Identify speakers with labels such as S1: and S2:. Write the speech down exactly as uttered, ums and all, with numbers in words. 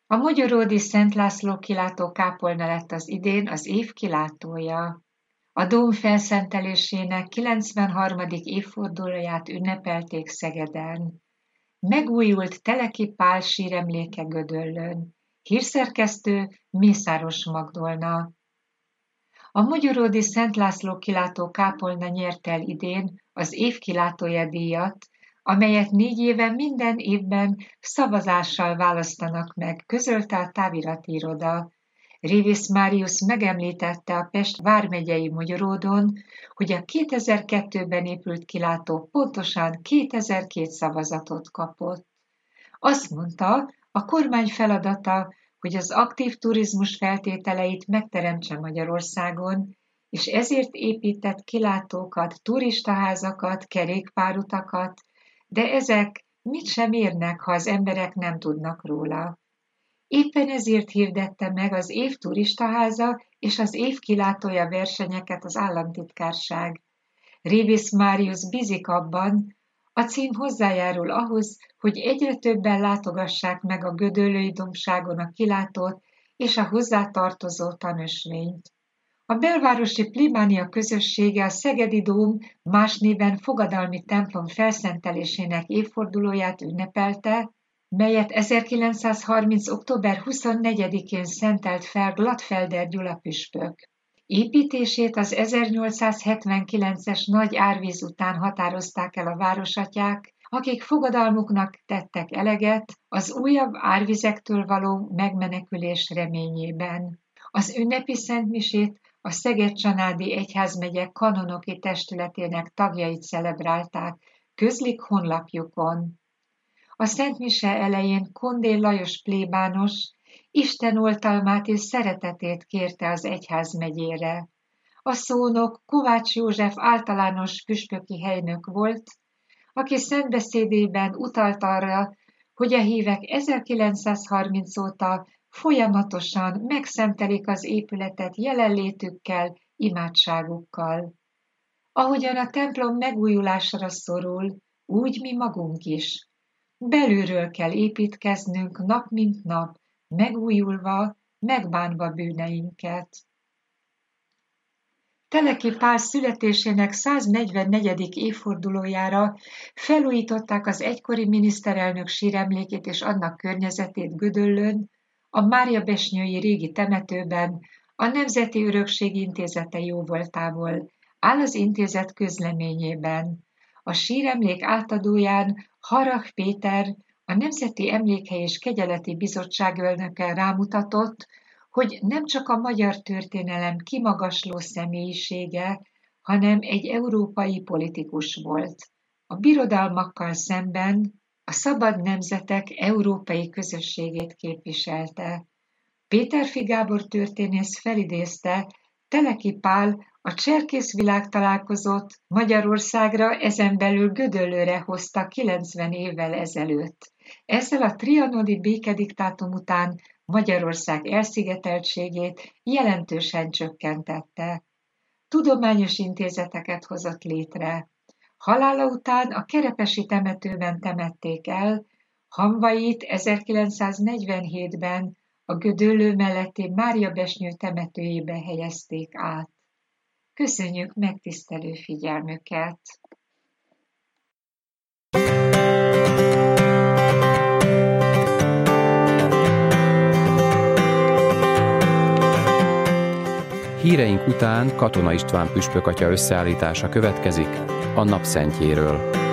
S1: A mogyoródi Szent László kilátó kápolna lett az idén az év kilátója. A dóm felszentelésének kilencvenharmadik évfordulóját ünnepelték Szegeden. Megújult Teleki Pál síremléke Gödöllőn. Hírszerkesztő Mészáros Magdolna. A mogyoródi Szent László kilátó kápolna nyerte el idén az év kilátója díjat, amelyet négy éve minden évben szavazással választanak meg, közölte a távirati iroda. Révész Máriusz megemlítette a Pest vármegyei Mogyoródon, hogy a kétezer-kettőben épült kilátó pontosan kétezer-két szavazatot kapott. Azt mondta, a kormány feladata, hogy az aktív turizmus feltételeit megteremtse Magyarországon, és ezért épített kilátókat, turistaházakat, kerékpárutakat, de ezek mit sem érnek, ha az emberek nem tudnak róla. Éppen ezért hirdette meg az év turistaháza és az év kilátója versenyeket az államtitkárság. Révész Máriusz bízik abban, a cím hozzájárul ahhoz, hogy egyre többen látogassák meg a gödöllői dombságon a kilátót és a hozzátartozó tanösvényt. A belvárosi plébánia közössége a Szegedi Dóm, más néven Fogadalmi templom felszentelésének évfordulóját ünnepelte, melyet ezerkilencszázharminc. október huszonnegyedikén szentelt fel Gladfelder Gyula püspök. Építését az ezernyolcszázhetvenkilences nagy árvíz után határozták el a városatyák, akik fogadalmuknak tettek eleget az újabb árvizektől való megmenekülés reményében. Az ünnepi szentmisét a Szeged-Csanádi Egyházmegye kanonoki testületének tagjait celebrálták, közlik honlapjukon. A szentmise elején Kondé Lajos plébános Isten oltalmát és szeretetét kérte az egyházmegyére. A szónok Kovács József általános püspöki helynök volt, aki szentbeszédében utalt arra, hogy a hívek ezerkilencszázharminc óta folyamatosan megszentelik az épületet jelenlétükkel, imádságukkal. Ahogyan a templom megújulásra szorul, úgy mi magunk is. Belülről kell építkeznünk nap mint nap, megújulva, megbánva bűneinket. Teleki Pál születésének száznegyvennegyedik évfordulójára felújították az egykori miniszterelnök síremlékét és annak környezetét Gödöllőn, a Máriabesnyői régi temetőben, a Nemzeti Örökség Intézete jóvoltából, áll az intézet közleményében. A síremlék átadóján Harrach Péter, a Nemzeti Emlékhely és Kegyeleti Bizottság elnöke rámutatott, hogy nem csak a magyar történelem kimagasló személyisége, hanem egy európai politikus volt. A birodalmakkal szemben a szabad nemzetek európai közösségét képviselte. Péterfi Gábor történész felidézte, Teleki Pál a cserkész világtalálkozót Magyarországra, ezen belül Gödöllőre hozta kilencven évvel ezelőtt. Ezzel a trianoni békediktátum után Magyarország elszigeteltségét jelentősen csökkentette. Tudományos intézeteket hozott létre. Halála után a Kerepesi temetőben temették el, hamvait ezerkilencszáznegyvenhétben a Gödöllő melletti Máriabesnyő temetőjébe helyezték át. Köszönjük megtisztelő figyelmüket!
S2: Híreink után Katona István püspökatya összeállítása következik a napszentjéről.